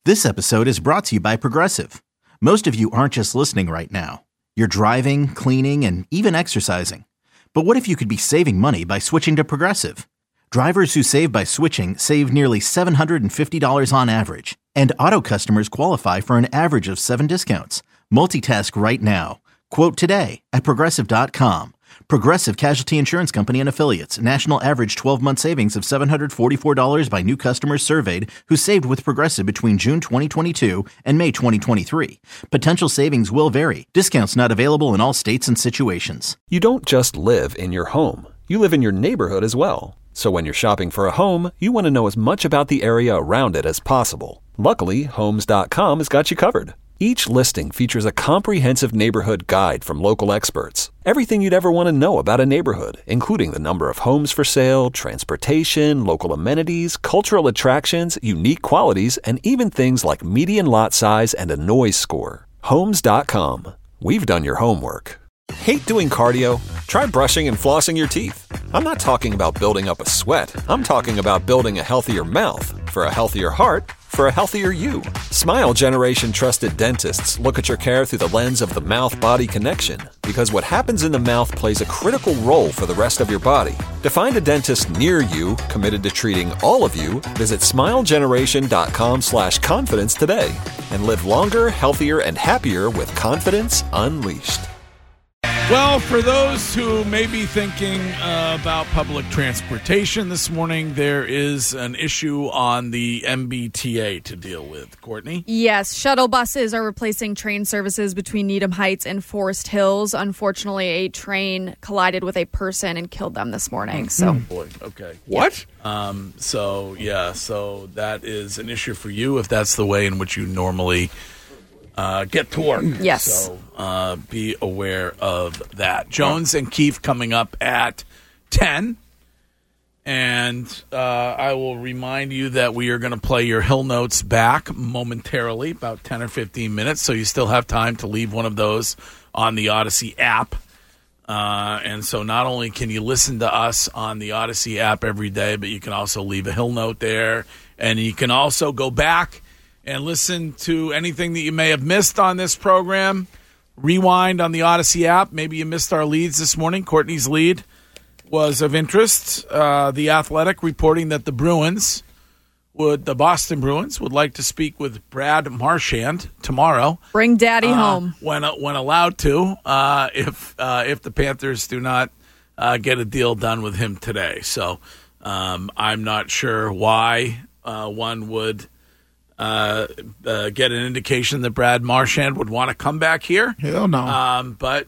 This episode is brought to you by Progressive. Most of you aren't just listening right now. You're driving, cleaning, and even exercising. But what if you could be saving money by switching to Progressive? Drivers who save by switching save nearly $750 on average. And auto customers qualify for an average of 7 discounts. Multitask right now. Quote today at Progressive.com. Progressive Casualty Insurance Company and Affiliates. National average 12-month savings of $744 by new customers surveyed who saved with Progressive between June 2022 and May 2023. Potential savings will vary. Discounts not available in all states and situations. You don't just live in your home. You live in your neighborhood as well. So when you're shopping for a home, you want to know as much about the area around it as possible. Luckily, Homes.com has got you covered. Each listing features a comprehensive neighborhood guide from local experts. Everything you'd ever want to know about a neighborhood, including the number of homes for sale, transportation, local amenities, cultural attractions, unique qualities, and even things like median lot size and a noise score. Homes.com. We've done your homework. Hate doing cardio? Try brushing and flossing your teeth. I'm not talking about building up a sweat. I'm talking about building a healthier mouth. For a healthier heart, for a healthier you. Smile Generation trusted dentists look at your care through the lens of the mouth-body connection, because what happens in the mouth plays a critical role for the rest of your body. To find a dentist near you committed to treating all of you, visit smilegeneration.com/confidence today and live longer, healthier, and happier with confidence unleashed. Well, for those who may be thinking about public transportation this morning, there is an issue on the MBTA to deal with. Courtney? Yes, shuttle buses are replacing train services between Needham Heights and Forest Hills. Unfortunately, a train collided with a person and killed them this morning. So, boy, okay. What? So that is an issue for you if that's the way in which you normally get to work. Yes. So be aware of that. Jones and Keefe coming up at 10. And I will remind you that we are going to play your Hill Notes back momentarily, about 10 or 15 minutes. So you still have time to leave one of those on the Odyssey app. And so not only can you listen to us on the Odyssey app every day, but you can also leave a Hill Note there. And you can also go back and listen to anything that you may have missed on this program. Rewind on the Odyssey app. Maybe you missed our leads this morning. Courtney's lead was of interest. The Athletic reporting that the Boston Bruins would like to speak with Brad Marchand tomorrow. Bring Daddy home when allowed to. If the Panthers do not get a deal done with him today, so I'm not sure why one would get an indication that Brad Marchand would want to come back here. Hell no. But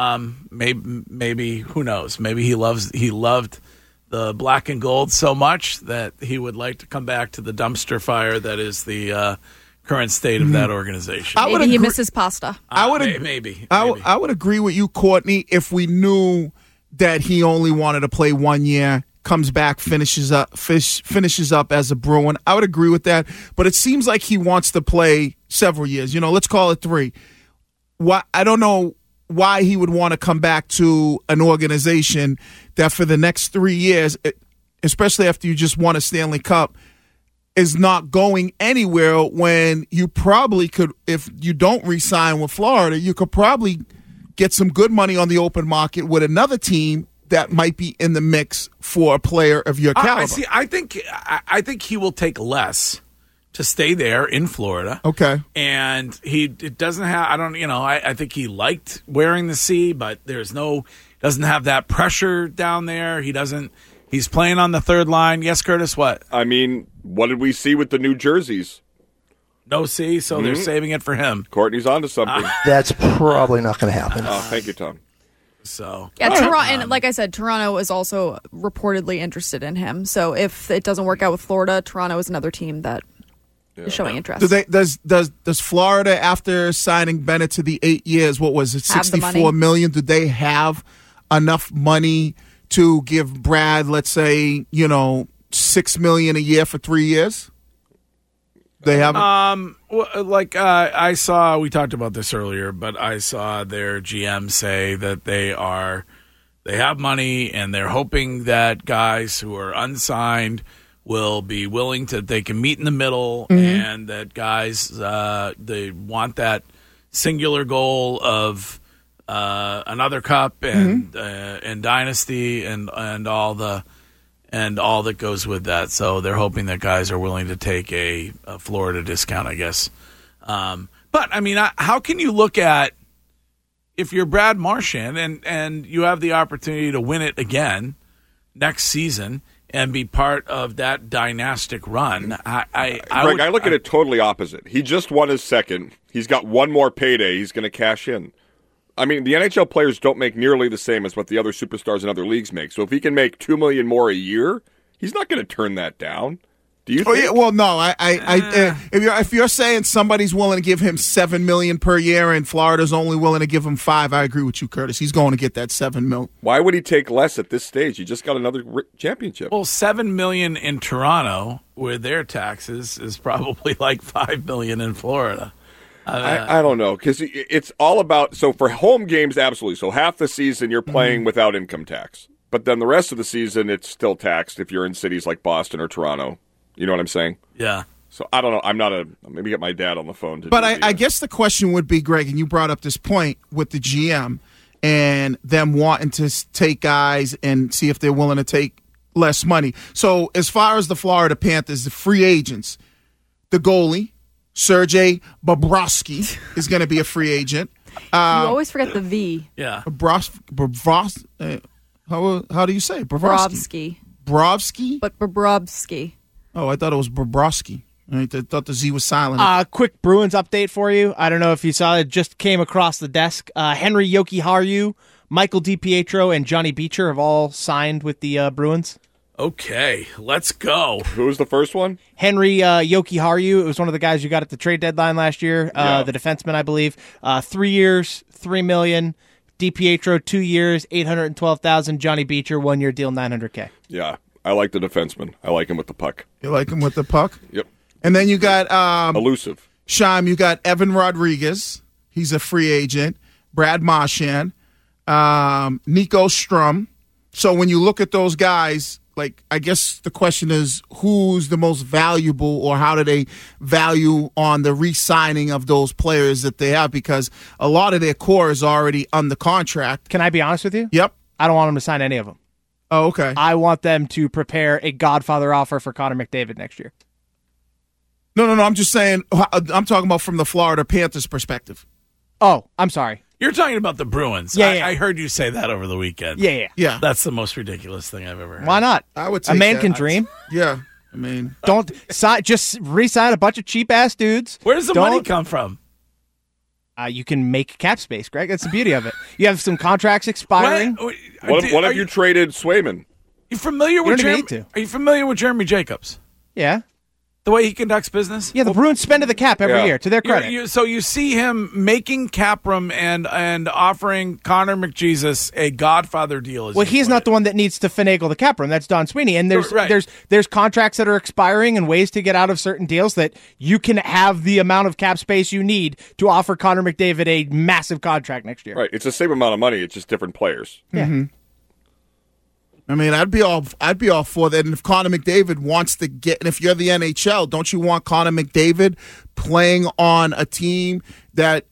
maybe who knows? Maybe he loved the black and gold so much that he would like to come back to the dumpster fire that is the current state of that organization. Maybe he misses pasta. I would agree with you, Courtney, if we knew that he only wanted to play 1 year. Comes back, finishes up as a Bruin. I would agree with that, but it seems like he wants to play several years. Let's call it 3. I don't know why he would want to come back to an organization that for the next 3 years, especially after you just won a Stanley Cup, is not going anywhere when you probably could, if you don't re-sign with Florida, you could probably get some good money on the open market with another team that might be in the mix for a player of your caliber. I think he will take less to stay there in Florida. Okay. And it doesn't have, I think he liked wearing the C, but doesn't have that pressure down there. He's playing on the third line. Yes, Curtis, what? I mean, what did we see with the New Jerseys? No C, so they're saving it for him. Courtney's onto something. That's probably not going to happen. Thank you, Tom. So Toronto, and like I said, Toronto is also reportedly interested in him. So if it doesn't work out with Florida, Toronto is another team that is showing interest. Does Florida, after signing Bennett to the 8 years, what was it, $64 million? Do they have enough money to give Brad, let's say, $6 million a year for 3 years? They haven't. I saw, we talked about this earlier, but I saw their GM say that they have money and they're hoping that guys who are unsigned, will be willing to, they can meet in the middle, and that guys, they want that singular goal of another cup and dynasty and all that goes with that. So they're hoping that guys are willing to take a Florida discount, I guess. But I mean, how can you look at, if you're Brad Marchand and you have the opportunity to win it again next season and be part of that dynastic run, I look at it totally opposite. He just won his second. He's got one more payday. He's going to cash in. I mean, the NHL players don't make nearly the same as what the other superstars in other leagues make. So if he can make $2 million more a year, he's not going to turn that down. Do you think? Yeah, well, no. If you're saying somebody's willing to give him $7 million per year and Florida's only willing to give him $5 million, I agree with you, Curtis. He's going to get that $7 million. Why would he take less at this stage? He just got another championship. Well, $7 million in Toronto with their taxes is probably like $5 million in Florida. I don't know, because it's all about, so for home games, absolutely. So half the season you're playing without income tax. But then the rest of the season, it's still taxed if you're in cities like Boston or Toronto. You know what I'm saying? Yeah. So I don't know. Maybe get my dad on the phone. But I guess the question would be, Greg, and you brought up this point with the GM and them wanting to take guys and see if they're willing to take less money. So as far as the Florida Panthers, the free agents, the goalie, Sergei Bobrovsky is going to be a free agent. You always forget the V. Yeah. How do you say it? Bobrovsky. Bobrovsky? But Bobrovsky. Oh, I thought it was Bobrovsky. I thought the Z was silent. Quick Bruins update for you. I don't know if you saw it. Just came across the desk. Henry Jokiharju, Michael DiPietro, and Johnny Beecher have all signed with the Bruins. Okay, let's go. Who was the first one? Henry Jokiharju. It was one of the guys you got at the trade deadline last year. The defenseman, I believe. 3 years, $3 million. DiPietro, 2 years, $812,000. Johnny Beecher, 1 year deal, $900K. Yeah, I like the defenseman. I like him with the puck. You like him with the puck? Yep. And then you got elusive. Shime, you got Evan Rodriguez. He's a free agent. Brad Marchand. Nico Strum. So when you look at those guys, like, I guess the question is who's the most valuable, or how do they value on the re-signing of those players that they have? Because a lot of their core is already under contract. Can I be honest with you? Yep. I don't want them to sign any of them. Oh, okay. I want them to prepare a Godfather offer for Connor McDavid next year. No. I'm just saying, I'm talking about from the Florida Panthers perspective. Oh, I'm sorry. You're talking about the Bruins. Yeah. I heard you say that over the weekend. Yeah. That's the most ridiculous thing I've ever heard. Why not? I would take a man that. can dream. Yeah. I mean, don't just re-sign a bunch of cheap-ass dudes. Where does the money come from? You can make cap space, Greg. That's the beauty of it. You have some contracts expiring. What have you traded Swayman? You familiar with Jeremy? Are you familiar with Jeremy Jacobs? Yeah. The way he conducts business? Yeah, the Bruins spend the cap every year, to their credit. So you see him making cap room and offering Connor McJesus a Godfather deal. Well, he's not the one that needs to finagle the cap room. That's Don Sweeney. And there's contracts that are expiring and ways to get out of certain deals that you can have the amount of cap space you need to offer Connor McDavid a massive contract next year. Right. It's the same amount of money. It's just different players. Yeah. Mm-hmm. I mean, I'd be all for that. And if Connor McDavid wants to get, and if you're the NHL, don't you want Connor McDavid playing on a team that,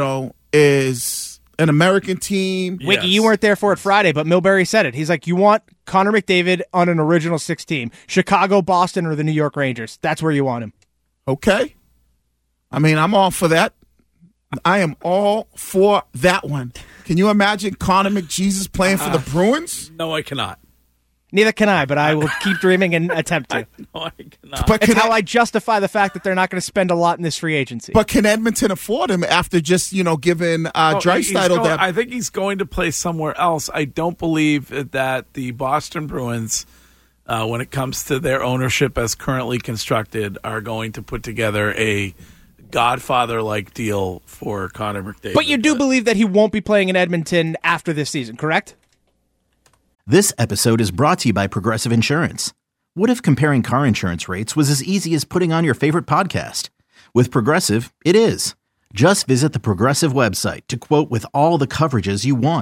is an American team? Yes. Wiggy, you weren't there for it Friday, but Milbury said it. He's like, you want Connor McDavid on an original six team. Chicago, Boston, or the New York Rangers. That's where you want him. Okay. I mean, I'm all for that. I am all for that one. Can you imagine Connor McJesus playing for the Bruins? No, I cannot. Neither can I, but I will keep dreaming and attempt to. No, I cannot. It's how I justify the fact that they're not going to spend a lot in this free agency. But can Edmonton afford him after just, giving Draisaitl that? I think he's going to play somewhere else. I don't believe that the Boston Bruins, when it comes to their ownership as currently constructed, are going to put together a Godfather-like deal for Connor McDavid. But you do believe that he won't be playing in Edmonton after this season, correct? This episode is brought to you by Progressive Insurance. What if comparing car insurance rates was as easy as putting on your favorite podcast? With Progressive, it is. Just visit the Progressive website to quote with all the coverages you want.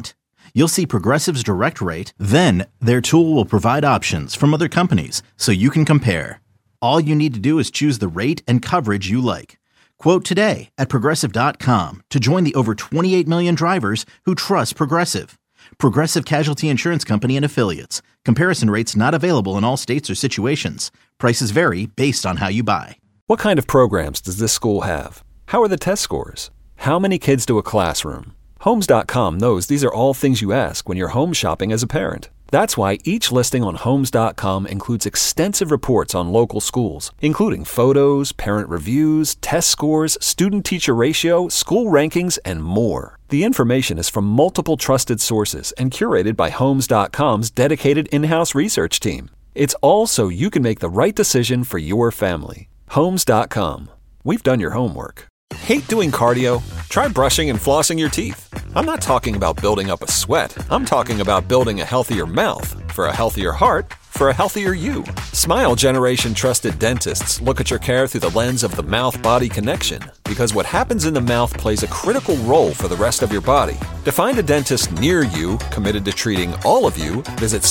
You'll see Progressive's direct rate, then their tool will provide options from other companies so you can compare. All you need to do is choose the rate and coverage you like. Quote today at Progressive.com to join the over 28 million drivers who trust Progressive. Progressive Casualty Insurance Company and Affiliates. Comparison rates not available in all states or situations. Prices vary based on how you buy. What kind of programs does this school have? How are the test scores? How many kids do a classroom? Homes.com knows these are all things you ask when you're home shopping as a parent. That's why each listing on Homes.com includes extensive reports on local schools, including photos, parent reviews, test scores, student-teacher ratio, school rankings, and more. The information is from multiple trusted sources and curated by Homes.com's dedicated in-house research team. It's all so you can make the right decision for your family. Homes.com. We've done your homework. Hate doing cardio? Try brushing and flossing your teeth. I'm not talking about building up a sweat. I'm talking about building a healthier mouth for a healthier heart for a healthier you. Smile Generation trusted dentists look at your care through the lens of the mouth-body connection, because what happens in the mouth plays a critical role for the rest of your body. To find a dentist near you committed to treating all of you, visit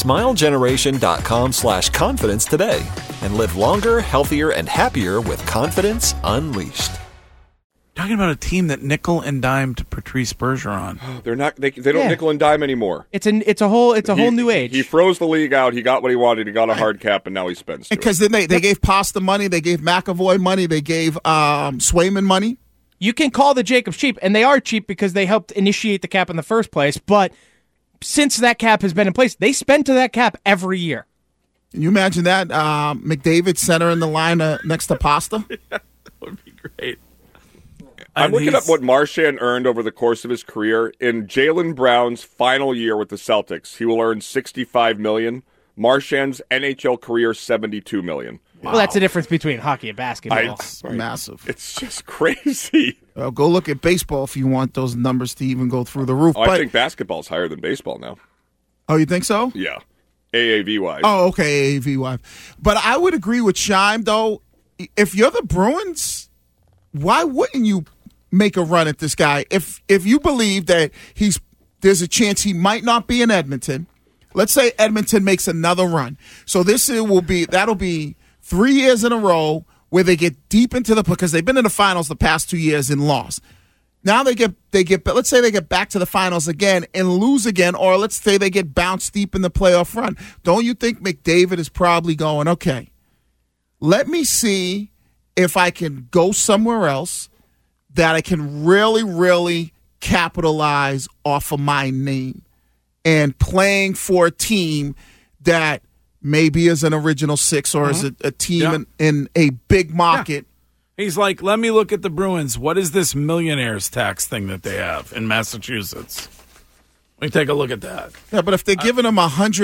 smilegeneration.com/confidence today and live longer, healthier, and happier with confidence unleashed. Talking about a team that nickel and dime to Patrice Bergeron. They're not. They don't nickel and dime anymore. It's a whole new age. He froze the league out. He got what he wanted. He got a hard cap, and now he spends. Because then they gave Pasta money, they gave McAvoy money, they gave Swayman money. You can call the Jacobs cheap, and they are cheap because they helped initiate the cap in the first place. But since that cap has been in place, they spend to that cap every year. Can you imagine that? McDavid center in the line next to Pasta? Yeah, that would be great. I'm looking up what Marchand earned over the course of his career. In Jaylen Brown's final year with the Celtics, he will earn $65 million. Marchand's NHL career, $72 million. Wow. Well, that's the difference between hockey and basketball. It's massive. It's just crazy. Go look at baseball if you want those numbers to even go through the roof. I think basketball's higher than baseball now. Oh, you think so? Yeah. AAV-wise. Oh, okay, AAV-wise. But I would agree with Scheim, though. If you're the Bruins, why wouldn't you make a run at this guy? If you believe that there's a chance he might not be in Edmonton, let's say Edmonton makes another run. So that'll be 3 years in a row where they get deep into because they've been in the finals the past 2 years and lost. Now let's say they get back to the finals again and lose again, or let's say they get bounced deep in the playoff run. Don't you think McDavid is probably going, okay, let me see if I can go somewhere else that I can really, really capitalize off of my name and playing for a team that maybe is an original six or is a team in a big market. Yeah. He's like, let me look at the Bruins. What is this millionaires tax thing that they have in Massachusetts? Let me take a look at that. Yeah, but if they're giving him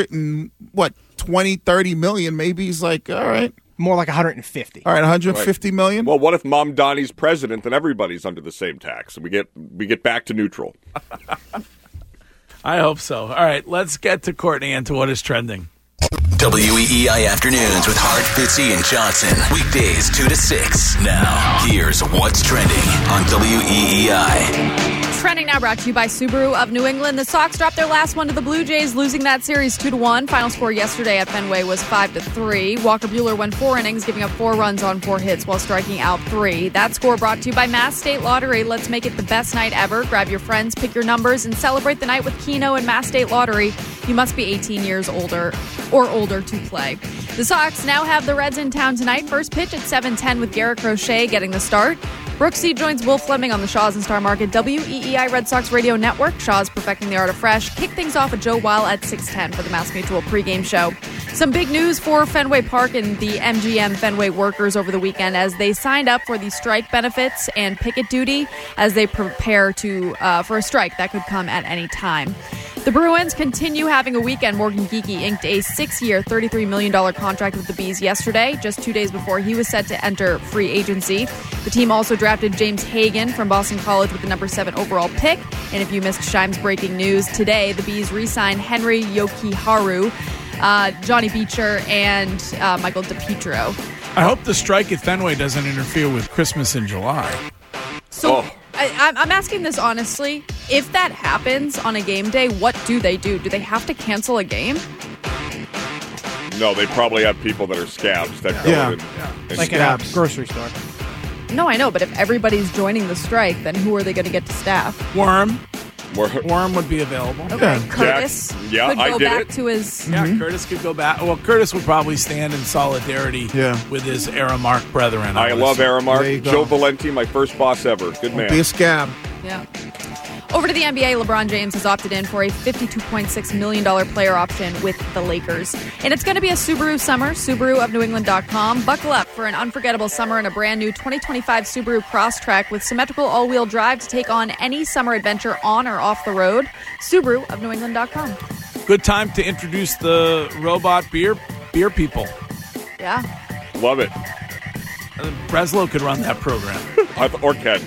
30 million, maybe he's like, all right. More like 150. All right, 150 million. Well, what if Mom Donnie's president, then everybody's under the same tax, and we get back to neutral? I hope so. All right, let's get to Courtney and to what is trending. WEEI Afternoons with Hart, Fitzy, and Johnson. Weekdays 2 to 6. Now, here's what's trending on WEEI. Trending now brought to you by Subaru of New England. The Sox dropped their last one to the Blue Jays, losing that series 2-1. Final score yesterday at Fenway was 5-3. Walker Buehler went 4 innings, giving up 4 runs on 4 hits while striking out 3. That score brought to you by Mass State Lottery. Let's make it the best night ever. Grab your friends, pick your numbers, and celebrate the night with Keno and Mass State Lottery. You must be 18 years older or older to play. The Sox now have the Reds in town tonight. First pitch at 7:10 with Garrett Crochet getting the start. Brooksy joins Will Fleming on the Shaw's and Star Market WEEI Red Sox Radio Network. Shaw's perfecting the art of fresh. Kick things off with Joe Weil at 6:10 for the Mass Mutual pregame show. Some big news for Fenway Park and the MGM Fenway workers over the weekend as they signed up for the strike benefits and picket duty as they prepare for a strike that could come at any time. The Bruins continue having a weekend. Morgan Geekie inked a 6-year, $33 million contract with the Bees yesterday, just 2 days before he was set to enter free agency. The team also drafted James Hagan from Boston College with the number 7 overall pick. And if you missed Scheim's breaking news, today the Bees re-signed Henry Yokiharu, Johnny Beecher, and Michael DiPietro. I hope the strike at Fenway doesn't interfere with Christmas in July. So I'm asking this honestly. If that happens on a game day, what do they do? Do they have to cancel a game? No, they probably have people that are scabs that go in. And Like at a grocery store. No, I know, but if everybody's joining the strike, then who are they going to get to staff? Worm would be available. Okay, Curtis could go back to his... Yeah, Curtis could go back. Well, Curtis would probably stand in solidarity with his Aramark brethren. I love Aramark. Joe Valenti, my first boss ever. Good man. Be a scab. Yeah. Over to the NBA, LeBron James has opted in for a $52.6 million player option with the Lakers. And it's going to be a Subaru summer, Subaru of NewEngland.com. Buckle up for an unforgettable summer in a brand new 2025 Subaru Crosstrek with symmetrical all-wheel drive to take on any summer adventure on or off the road. Subaru of NewEngland.com. Good time to introduce the robot beer people. Yeah. Love it. Breslow could run that program. Or Ken.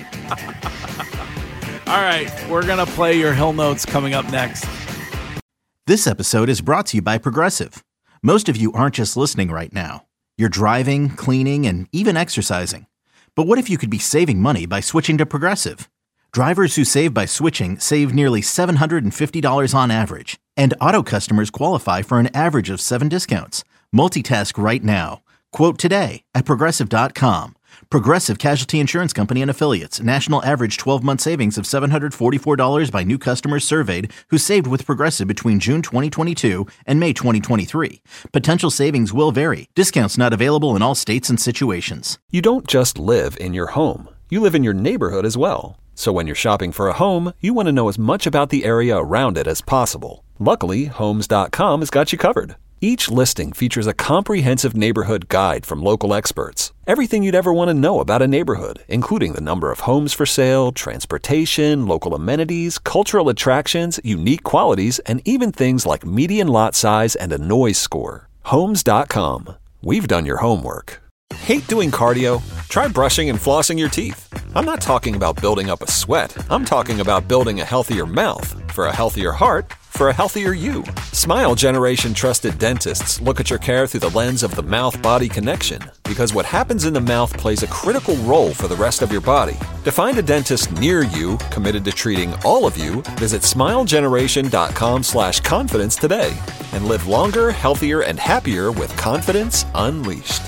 All right, we're going to play your Hill Notes coming up next. This episode is brought to you by Progressive. Most of you aren't just listening right now. You're driving, cleaning, and even exercising. But what if you could be saving money by switching to Progressive? Drivers who save by switching save nearly $750 on average. And auto customers qualify for an average of 7 discounts. Multitask right now. Quote today at Progressive.com. Progressive Casualty Insurance Company and Affiliates. National average 12-month savings of $744 by new customers surveyed who saved with Progressive between June 2022 and May 2023. Potential savings will vary. Discounts not available in all states and situations. You don't just live in your home. You live in your neighborhood as well. So when you're shopping for a home, you want to know as much about the area around it as possible. Luckily, Homes.com has got you covered. Each listing features a comprehensive neighborhood guide from local experts. Everything you'd ever want to know about a neighborhood, including the number of homes for sale, transportation, local amenities, cultural attractions, unique qualities, and even things like median lot size and a noise score. Homes.com. We've done your homework. Hate doing cardio? Try brushing and flossing your teeth. I'm not talking about building up a sweat. I'm talking about building a healthier mouth for a healthier heart for a healthier you. Smile Generation trusted dentists look at your care through the lens of the mouth-body connection, because what happens in the mouth plays a critical role for the rest of your body. To find a dentist near you committed to treating all of you, visit smilegeneration.com/confidence today and live longer, healthier, and happier with confidence unleashed.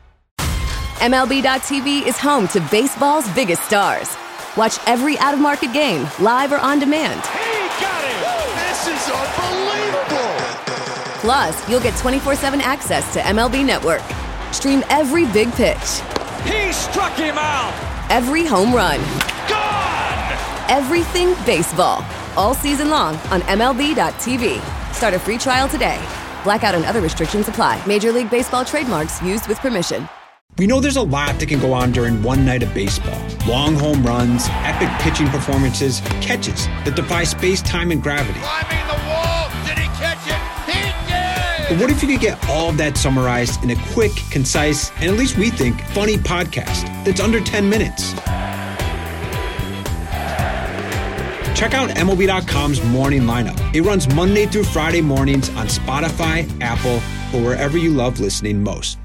MLB.tv is home to baseball's biggest stars. Watch every out-of-market game, live or on demand. This is unbelievable! Plus, you'll get 24/7 access to MLB Network. Stream every big pitch. He struck him out! Every home run. Gone! Everything baseball. All season long on MLB.tv. Start a free trial today. Blackout and other restrictions apply. Major League Baseball trademarks used with permission. We know there's a lot that can go on during one night of baseball. Long home runs, epic pitching performances, catches that defy space, time, and gravity. Climbing the wall! Did he catch it? He did! But what if you could get all of that summarized in a quick, concise, and at least we think, funny podcast that's under 10 minutes? Check out MLB.com's morning lineup. It runs Monday through Friday mornings on Spotify, Apple, or wherever you love listening most.